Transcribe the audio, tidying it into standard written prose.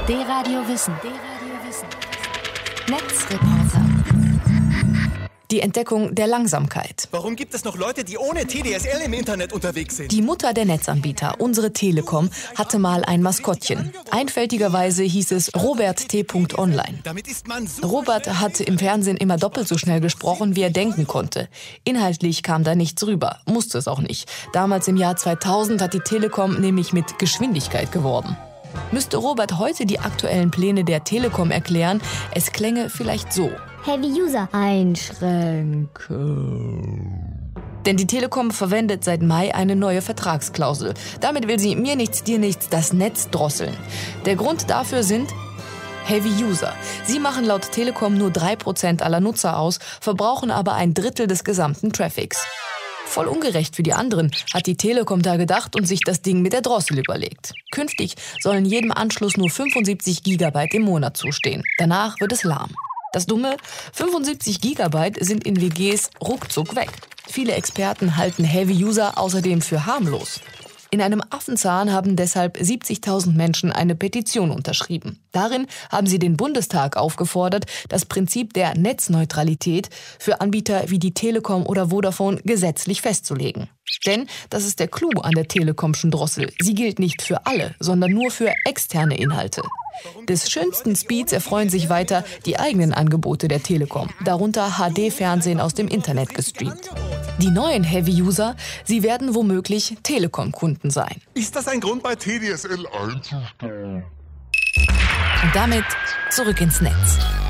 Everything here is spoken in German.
D-Radio Wissen. Netzreporter. Die Entdeckung der Langsamkeit. Warum gibt es noch Leute, die ohne TDSL im Internet unterwegs sind? Die Mutter der Netzanbieter, unsere Telekom, hatte mal ein Maskottchen. Einfältigerweise hieß es Robert T. Online. Damit ist man so Robert hat im Fernsehen immer doppelt so schnell gesprochen, wie er denken konnte. Inhaltlich kam da nichts rüber, musste es auch nicht. Damals im Jahr 2000 hat die Telekom nämlich mit Geschwindigkeit geworben. Müsste Robert heute die aktuellen Pläne der Telekom erklären, es klänge vielleicht so. Heavy User Einschränken. Denn die Telekom verwendet seit Mai eine neue Vertragsklausel. Damit will sie mir nichts, dir nichts das Netz drosseln. Der Grund dafür sind Heavy User. Sie machen laut Telekom nur 3% aller Nutzer aus, verbrauchen aber ein Drittel des gesamten Traffics. Voll ungerecht für die anderen, hat die Telekom da gedacht und sich das Ding mit der Drossel überlegt. Künftig sollen jedem Anschluss nur 75 Gigabyte im Monat zustehen. Danach wird es lahm. Das Dumme, 75 Gigabyte sind in WGs ruckzuck weg. Viele Experten halten Heavy User außerdem für harmlos. In einem Affenzahn haben deshalb 70.000 Menschen eine Petition unterschrieben. Darin haben sie den Bundestag aufgefordert, das Prinzip der Netzneutralität für Anbieter wie die Telekom oder Vodafone gesetzlich festzulegen. Denn das ist der Clou an der Telekomschen Drossel. Sie gilt nicht für alle, sondern nur für externe Inhalte. Des schönsten Speeds erfreuen sich weiter die eigenen Angebote der Telekom, darunter HD-Fernsehen aus dem Internet gestreamt. Die neuen Heavy-User, sie werden womöglich Telekom-Kunden sein. Ist das ein Grund, bei TDSL einzustellen? Und damit zurück ins Netz.